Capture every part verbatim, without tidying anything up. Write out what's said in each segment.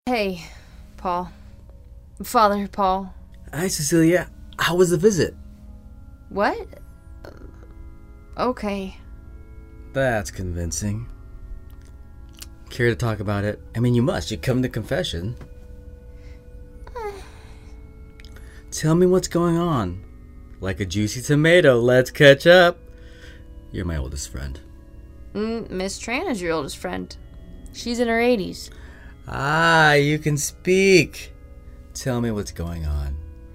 Hey, Paul. Father Paul. Hi, Cecilia. How was the visit? What? Okay. That's convincing. Care to talk about it? I mean, you must. You come to confession. Tell me what's going on. Like a juicy tomato, let's catch up. You're my oldest friend. Mm, Miss Tran is your oldest friend. She's in her eighties. Ah, you can speak. Tell me what's going on.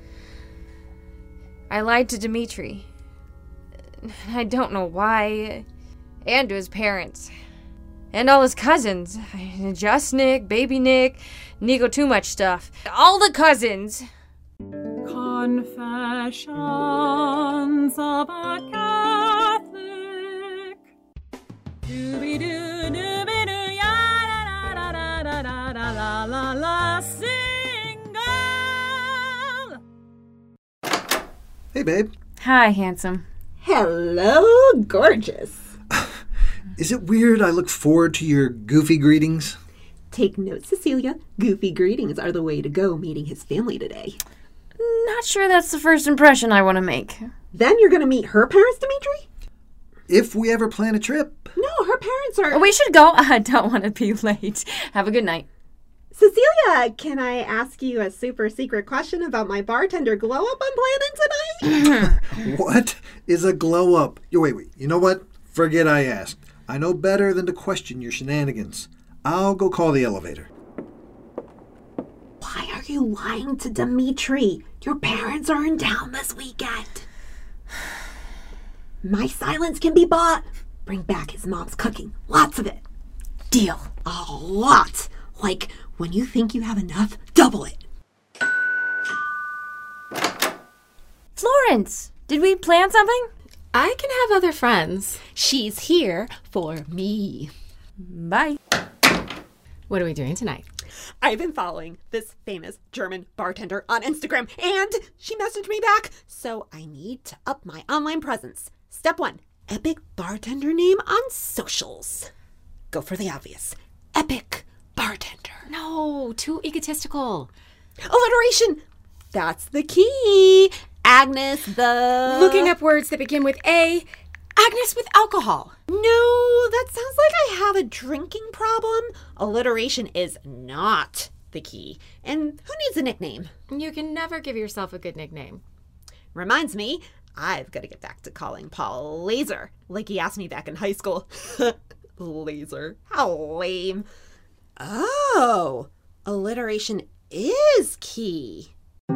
I lied to Dimitri. I don't know why. And to his parents. And all his cousins. Just Nick, baby Nick, Nico too much stuff. All the cousins. Confessions of a Catholic. Dooby-doo, dooby-doo, ya-da-da-da-da-da-da-la-la-la, single. Hey, babe. Hi, handsome. Hello, gorgeous. Is it weird I look forward to your goofy greetings? Take note, Cecilia. Goofy greetings are the way to go meeting his family today. Not sure that's the first impression I want to make. Then you're going to meet her parents, Dimitri? If we ever plan a trip. No, her parents are... We should go. I don't want to be late. Have a good night. Cecilia, can I ask you a super secret question about my bartender glow-up I'm planning tonight? What is a glow-up? Yo, wait, wait. You know what? Forget I asked. I know better than to question your shenanigans. I'll go call the elevator. Why are you lying to Dimitri? Your parents are in town this weekend. My silence can be bought. Bring back his mom's cooking. Lots of it. Deal. A lot. Like, when you think you have enough, double it. Florence, did we plan something? I can have other friends. She's here for me. Bye. What are we doing tonight? I've been following this famous German bartender on Instagram, and she messaged me back, so I need to up my online presence. Step one, epic bartender name on socials. Go for the obvious. Epic bartender. No, too egotistical. Alliteration. That's the key. Agnes the... Looking up words that begin with A. Agnes with alcohol. No, that sounds like I have a drinking problem. Alliteration is not the key. And who needs a nickname? You can never give yourself a good nickname. Reminds me, I've got to get back to calling Paul Laser, like he asked me back in high school. Laser. How lame. Oh, alliteration is key.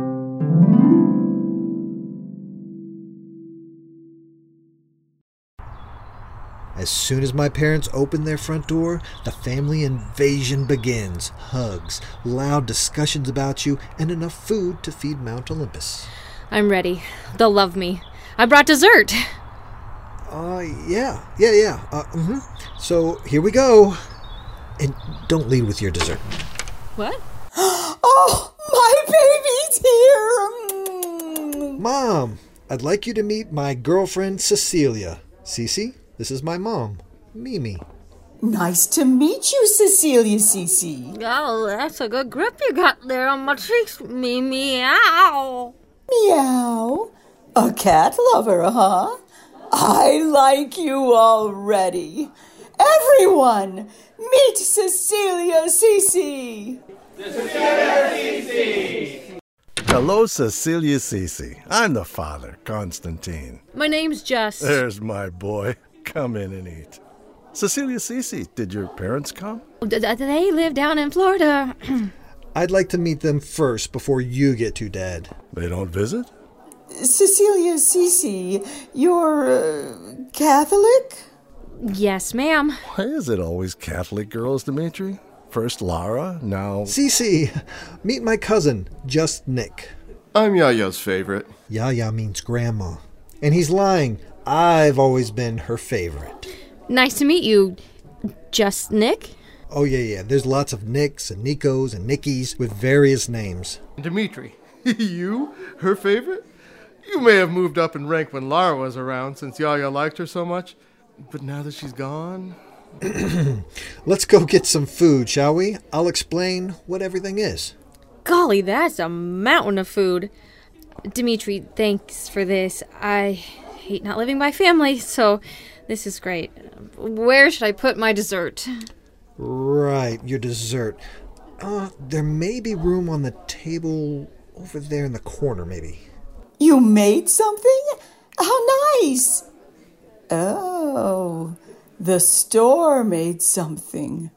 As soon as my parents open their front door, the family invasion begins. Hugs, loud discussions about you, and enough food to feed Mount Olympus. I'm ready. They'll love me. I brought dessert. Uh, yeah, yeah, yeah. Uh, mm-hmm. So, here we go. And don't lead with your dessert. What? Oh, my baby's here. Mom, I'd like you to meet my girlfriend, Cecilia. Cece, this is my mom, Mimi. Nice to meet you, Cecilia Cece. Oh, that's a good grip you got there on my cheeks, me meow. Meow. A cat lover, huh? I like you already. Everyone, meet Cecilia Cece. Hello, Cecilia Cece. I'm the father, Constantine. My name's Jess. There's my boy. Come in and eat. Cecilia Cece, did your parents come? D- d- they live down in Florida. I'd like to meet them first before you get to Dad. They don't visit? Cecilia Cece, you're uh, Catholic? Yes, ma'am. Why is it always Catholic girls, Dimitri? First Lara, now... Cece, meet my cousin, Just Nick. I'm Yaya's favorite. Yaya means grandma. And he's lying. I've always been her favorite. Nice to meet you, Just Nick. Oh, yeah, yeah. There's lots of Nicks and Nicos and Nickies with various names. Dimitri, you? Her favorite? You may have moved up in rank when Lara was around, since Yaya liked her so much. But now that she's gone... Let's go get some food, shall we? I'll explain what everything is. Golly, that's a mountain of food. Dimitri, thanks for this. I hate not living by family, so this is great. Where should I put my dessert? Right, your dessert. Uh, there may be room on the table over there in the corner, maybe. You made something? How nice! Oh, the store made something.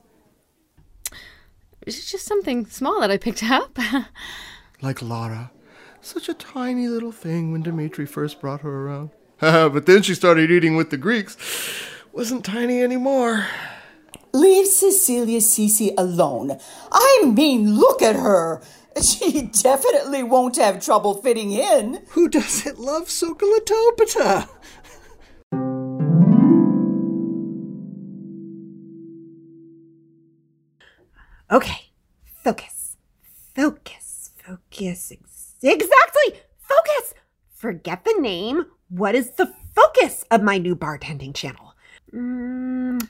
It's just something small that I picked up. Like Laura. Such a tiny little thing when Dimitri first brought her around. But then she started eating with the Greeks. Wasn't tiny anymore. Leave Cecilia Cece alone. I mean, look at her. She definitely won't have trouble fitting in. Who doesn't love Sokolatopata? Okay, focus, focus, focus. Ex- exactly, focus. Forget the name. What is the focus of my new bartending channel? Mm.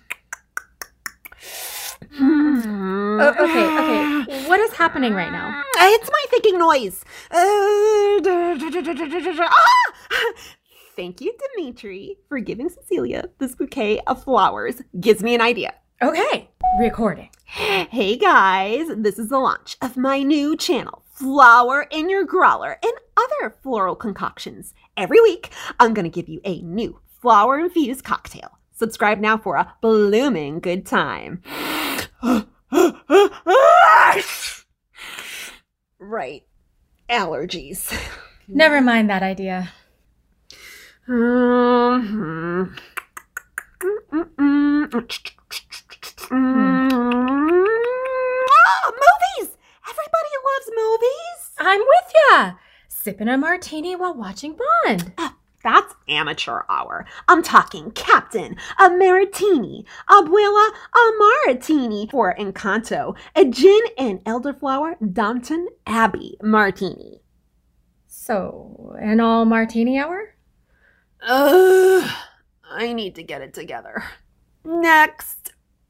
Oh, okay, okay. What is happening right now? It's my thinking noise. Uh, ah! Thank you, Dimitri, for giving Cecilia this bouquet of flowers. Gives me an idea. Okay, recording. Hey guys, this is the launch of my new channel, Flower in Your Growler, and other floral concoctions. Every week, I'm going to give you a new flower-infused cocktail. Subscribe now for a blooming good time. Right. Allergies. Never mind that idea. Mm-hmm. Mm-mm-mm. Mm. Oh, movies! Everybody loves movies. I'm with ya. Sipping a martini while watching Bond. Oh, that's amateur hour. I'm talking Captain, a Maritini, Abuela, a Maritini for Encanto, a gin and elderflower Downton Abbey martini. So, an all martini hour? Ugh, I need to get it together. Next.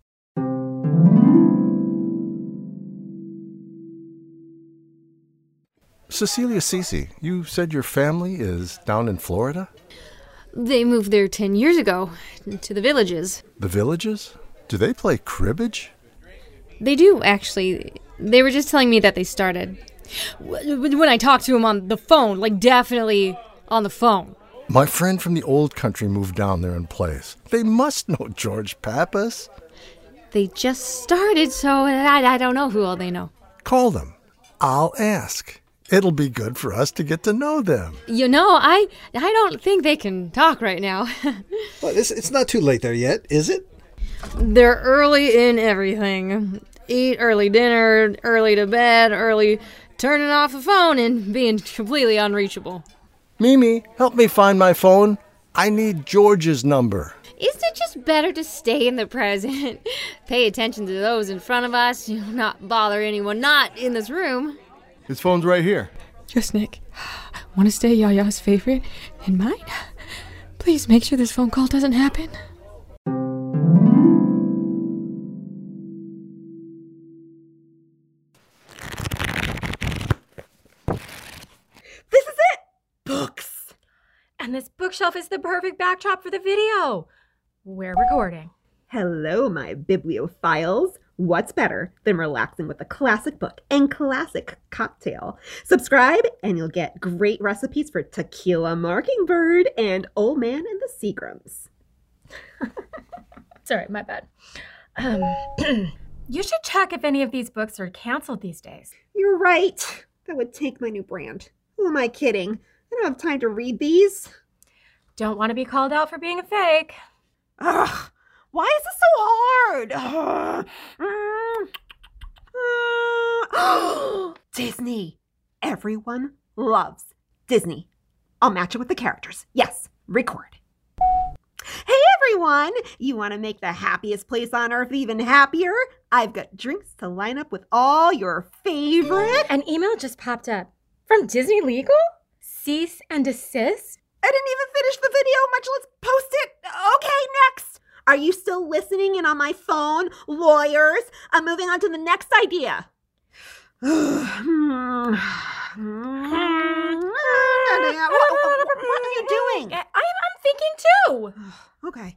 Cecilia Cece, you said your family is down in Florida? They moved there ten years ago, to the Villages. The Villages? Do they play cribbage? They do, actually. They were just telling me that they started. When I talked to them on the phone, like definitely on the phone. My friend from the old country moved down there and plays. They must know George Pappas. They just started, so I, I don't know who all they know. Call them. I'll ask. It'll be good for us to get to know them. You know, I I don't think they can talk right now. But it's, it's not too late there yet, is it? They're early in everything. Eat early dinner, early to bed, early turning off the phone and being completely unreachable. Mimi, help me find my phone. I need George's number. Isn't it just better to stay in the present? Pay attention to those in front of us, you know, not bother anyone not in this room. His phone's right here. Just Nick. Want to stay Yaya's favorite and mine? Please make sure this phone call doesn't happen. This is it! Books! And this bookshelf is the perfect backdrop for the video. We're recording. Hello, my bibliophiles. What's better than relaxing with a classic book and classic cocktail? Subscribe and you'll get great recipes for Tequila Mockingbird and Old Man and the Seagrams. Sorry, my bad. Um, you should check if any of these books are canceled these days. You're right. That would tank my new brand. Who am I kidding? I don't have time to read these. Don't want to be called out for being a fake. Ugh. Why is this so hard? Ugh. Mm. Uh, Disney. Everyone loves Disney. I'll match it with the characters. Yes, record. Hey everyone! You want to make the happiest place on earth even happier? I've got drinks to line up with all your favorite. An email just popped up. From Disney Legal? Cease and desist? I didn't even finish the video, much less post it. Okay, next. Are you still listening in on my phone? Lawyers, I'm moving on to the next idea. What are you doing? I, I'm thinking too. Okay.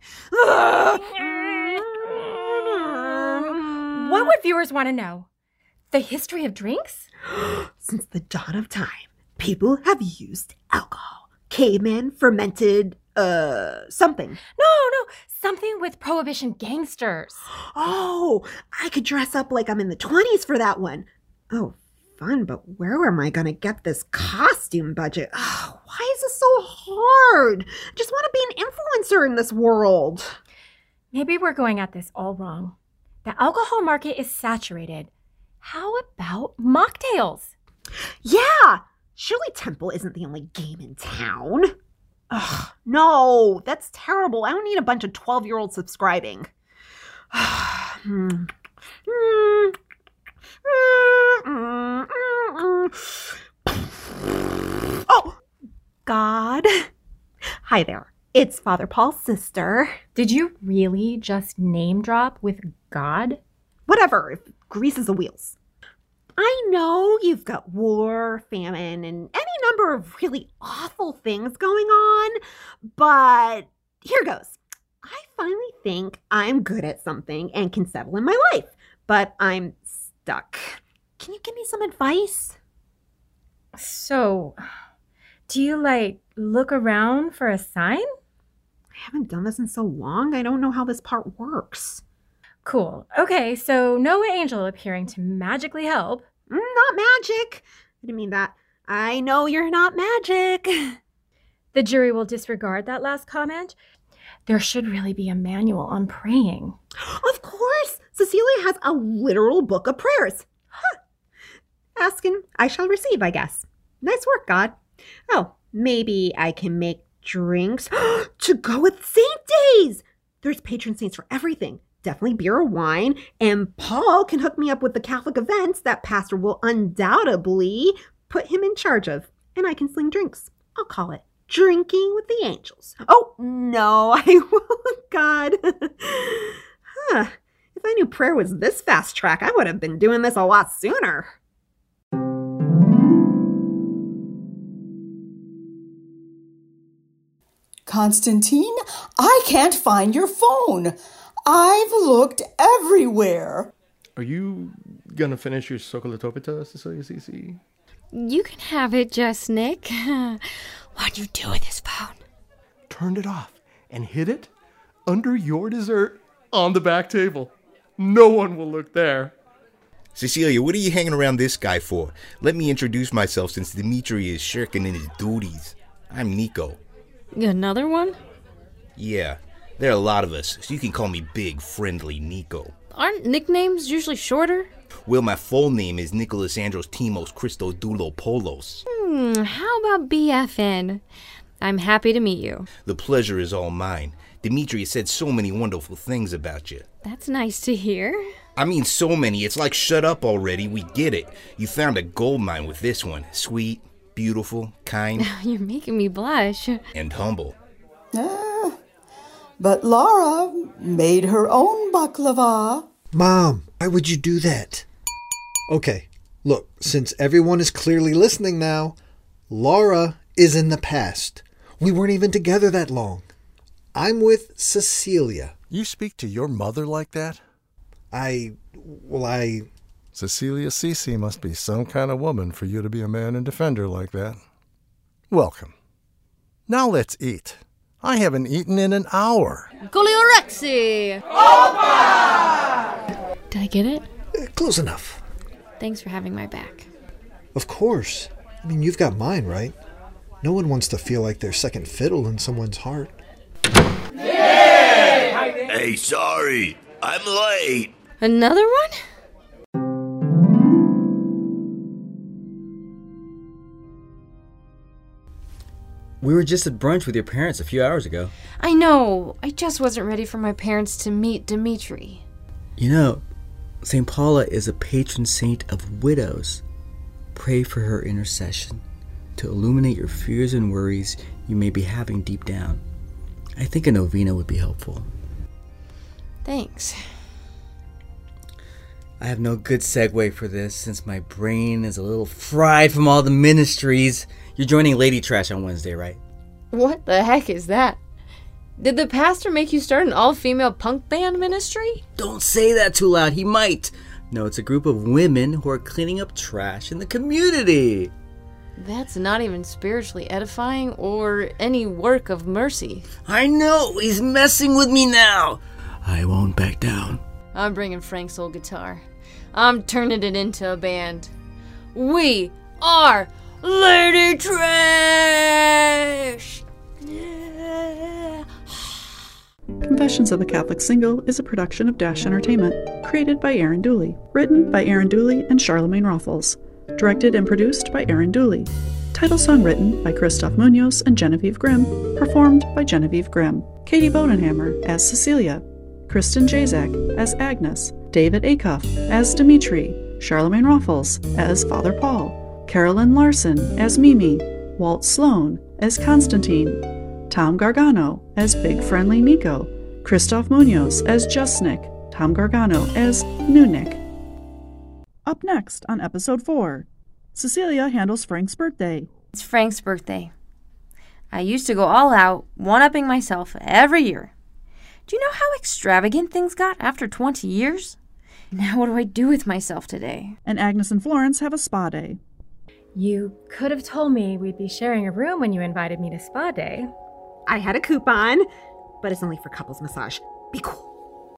What would viewers want to know? The history of drinks? Since the dawn of time, people have used alcohol. Cavemen fermented, uh, something. No, no, something with Prohibition gangsters. Oh, I could dress up like I'm in the twenties for that one. Oh, fun, but where am I going to get this costume budget? Oh, why is this so hard? I just want to be an influencer in this world. Maybe we're going at this all wrong. The alcohol market is saturated. How about mocktails? Yeah! Surely Temple isn't the only game in town. Ugh, no, that's terrible. I don't need a bunch of twelve-year-olds subscribing. hmm. mm. Oh, God. Hi there. It's Father Paul's sister. Did you really just name drop with God? Whatever, if greases the wheels. I know you've got war, famine, and any number of really awful things going on, but here goes. I finally think I'm good at something and can settle in my life, but I'm stuck. Can you give me some advice? So, do you, like, look around for a sign? I haven't done this in so long, I don't know how this part works. Cool. Okay, so no angel appearing to magically help. Mm, not magic. I didn't mean that. I know you're not magic. The jury will disregard that last comment. There should really be a manual on praying. Of course! Cecilia has a literal book of prayers. Huh. Ask and I shall receive, I guess. Nice work, God. Oh, maybe I can make drinks to go with saint days. There's patron saints for everything. Definitely beer or wine. And Paul can hook me up with the Catholic events that pastor will undoubtedly put him in charge of. And I can sling drinks. I'll call it Drinking with the Angels. Oh, no, I won't. God. Huh. If I knew prayer was this fast track, I would have been doing this a lot sooner. Constantine, I can't find your phone. I've looked everywhere. Are you gonna finish your Sokolatopita, Cecilia Cici? You can have it, Just Nick. What'd you do with his phone? Turned it off and hid it under your dessert on the back table. No one will look there. Cecilia, what are you hanging around this guy for? Let me introduce myself since Dimitri is shirking in his duties. I'm Nico. Another one? Yeah, there are a lot of us, so you can call me Big Friendly Nico. Aren't nicknames usually shorter? Well, my full name is Nicholas Andros Timos Christos Polos. Hmm, how about B F N? I'm happy to meet you. The pleasure is all mine. Dimitri has said so many wonderful things about you. That's nice to hear. I mean, so many, it's like shut up already, we get it. You found a gold mine with this one. Sweet, beautiful, kind. You're making me blush. And humble. Uh, but Laura made her own baklava. Mom, why would you do that? Okay, look, since everyone is clearly listening now, Laura is in the past. We weren't even together that long. I'm with Cecilia. You speak to your mother like that? I, well, I... Cecilia Cici must be some kind of woman for you to be a man and defend her like that. Welcome. Now let's eat. I haven't eaten in an hour. Goliorexi! Opa! Did I get it? Uh, close enough. Thanks for having my back. Of course. I mean, you've got mine, right? No one wants to feel like they're second fiddle in someone's heart. Hey, sorry. I'm late. Another one? We were just at brunch with your parents a few hours ago. I know. I just wasn't ready for my parents to meet Dimitri. You know, Saint Paula is a patron saint of widows. Pray for her intercession to illuminate your fears and worries you may be having deep down. I think a novena would be helpful. Thanks. I have no good segue for this since my brain is a little fried from all the ministries. You're joining Lady Trash on Wednesday, right? What the heck is that? Did the pastor make you start an all-female punk band ministry? Don't say that too loud, he might. No, it's a group of women who are cleaning up trash in the community. That's not even spiritually edifying or any work of mercy. I know, he's messing with me now. I won't back down. I'm bringing Frank's old guitar. I'm turning it into a band. We are Lady Trash! Yeah. Confessions of the Catholic Single is a production of Dash Entertainment, created by Aaron Dooley, written by Aaron Dooley and Charlemagne Roffles, directed and produced by Aaron Dooley. Title song written by Christoph Munoz and Genevieve Grimm, performed by Genevieve Grimm. Katie Bodenhammer as Cecilia, Kristen Jazak as Agnes, David Acuff as Dimitri, Charlemagne Roffles as Father Paul, Carolyn Larson as Mimi, Walt Sloan as Constantine, Tom Gargano as Big Friendly Nico, Christoph Munoz as Just Nick, Tom Gargano as New Nick. Up next on episode four, Cecilia handles Frank's birthday. It's Frank's birthday. I used to go all out, one-upping myself every year. Do you know how extravagant things got after twenty years? Now what do I do with myself today? And Agnes and Florence have a spa day. You could have told me we'd be sharing a room when you invited me to spa day. I had a coupon, but it's only for couples massage. Be cool.